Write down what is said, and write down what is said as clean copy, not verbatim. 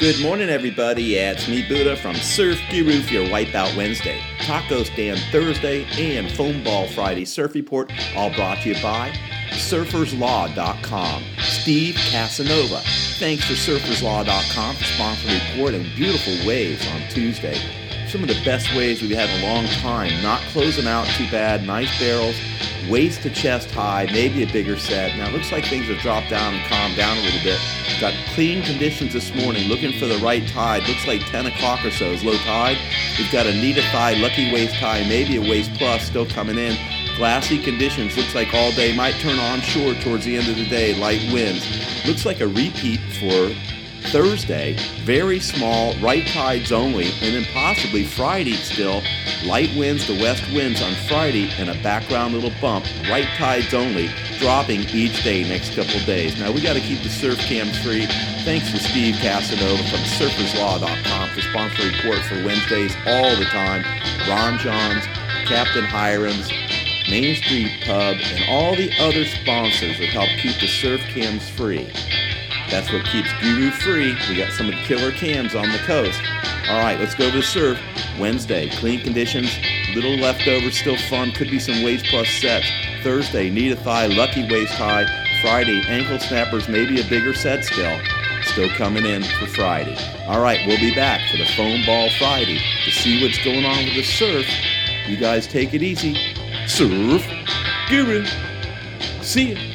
Good morning, everybody. Yeah, it's me, Buddha, from Surf Guru for your Wipeout Wednesday, Taco Stand Thursday, and Foam Ball Friday Surf Report, all brought to you by SurfersLaw.com. Steve Casanova. Thanks to SurfersLaw.com for sponsoring the report and beautiful waves on Tuesday. Some of the best waves we've had in a long time. Not closing out too bad. Nice barrels. Waist to chest high, maybe a bigger set. Now it looks like things have dropped down and calmed down a little bit. Got clean conditions this morning, looking for the right tide. Looks like 10 o'clock or so is low tide. We've got a Nita thigh, lucky waist high, maybe a waist plus still coming in. Glassy conditions, looks like all day. Might turn onshore towards the end of the day, light winds. Looks like a repeat for Thursday, very small, right tides only, and then possibly Friday still, light winds to west winds on Friday and a background little bump, right tides only, dropping each day next couple days. Now we got to keep the surf cams free. Thanks to Steve Casanova from SurfersLaw.com for sponsoring report for Wednesdays all the time. Ron Johns, Captain Hiram's, Main Street Pub, and all the other sponsors that help keep the surf cams free. That's what keeps Guru free. We got some killer cams on the coast. All right, let's go to the surf. Wednesday, clean conditions, little leftover, still fun. Could be some waist plus sets. Thursday, Nita thigh, lucky waist high. Friday, ankle snappers, maybe a bigger set still. Still coming in for Friday. All right, we'll be back for the Foam Ball Friday to see what's going on with the surf. You guys take it easy. Surf Guru. See ya.